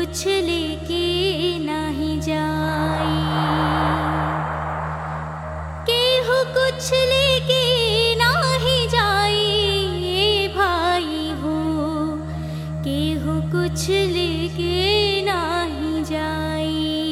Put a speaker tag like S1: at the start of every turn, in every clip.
S1: कुछ लेके नहीं जाई, केहू कुछ लेके नहीं जाई भाई हो, केहू कुछ लेके नहीं जाई।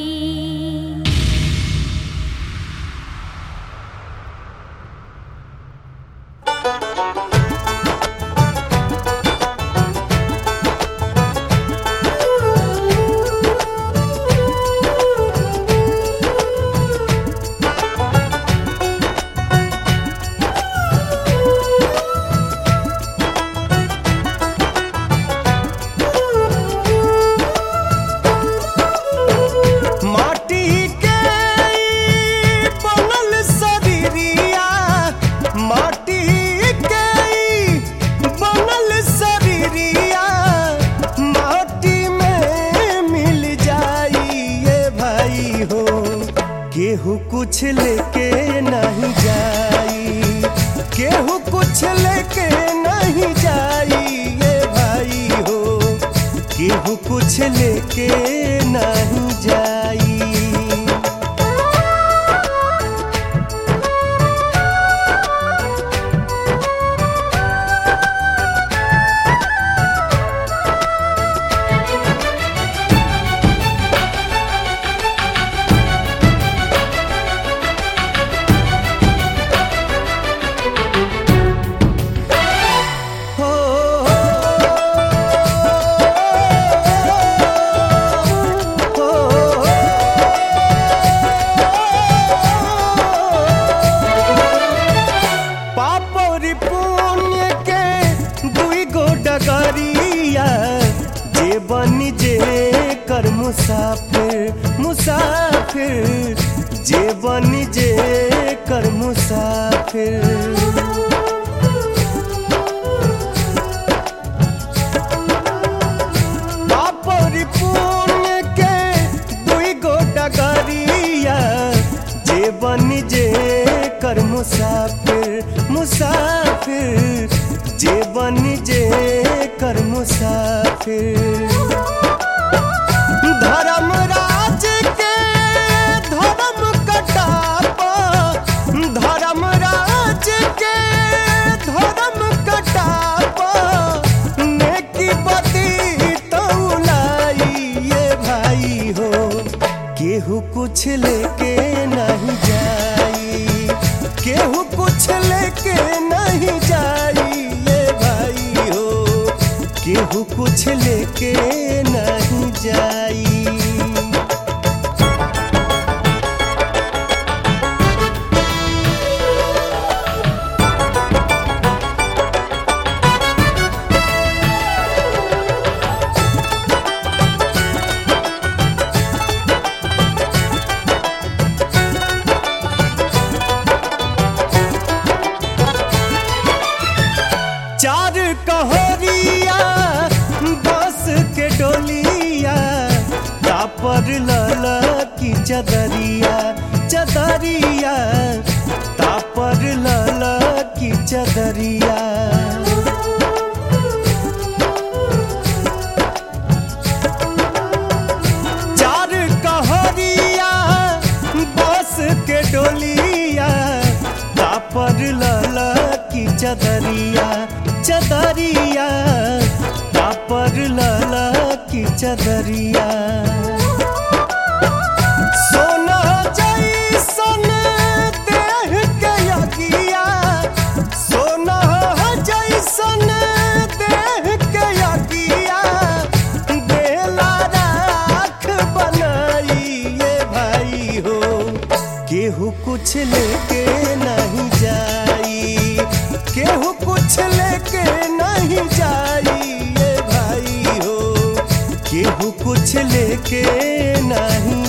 S2: केहू कुछ लेके नहीं जाई, केहू कुछ लेके नहीं जाई ये भाई हो, केहू कुछ लेके नहीं जाई। जे बनी जे कर मुसाफिर मुसाफिर, जे बनी जे कर मुसाफिर। पापरी पुण्य के दुई गो डगरिया, जे बनी जे कर मुसाफिर मुसाफिर, जे बनी जे कर मुसाफिर। धर्मराज के धर्म कटापा, धर्मराज के धर्म कटापा, नेकी बदी तौलाई ये भाई हो, केहू कुछ लेके नहीं जाई, केहू कुछ लेके नहीं जाई केहू कुछ लेके नहीं जाई। चार कहोरिया बस के डोलिया, तापर लाला की चदरिया चदरिया, तापर लाला की चदरिया। चार कहोरिया बस के डोलिया, तापर लाला की चदरिया चदरिया, तापर लाला की चदरिया। सोना जैसन देह के यगिया, सोना जैसन देह के यगिया, बेला राख बनाई ये भाई हो, केहू कुछ लेके नहीं जाई, केहू कुछ लेके नहीं जाई ये भाई हो, केहू कुछ लेके नहीं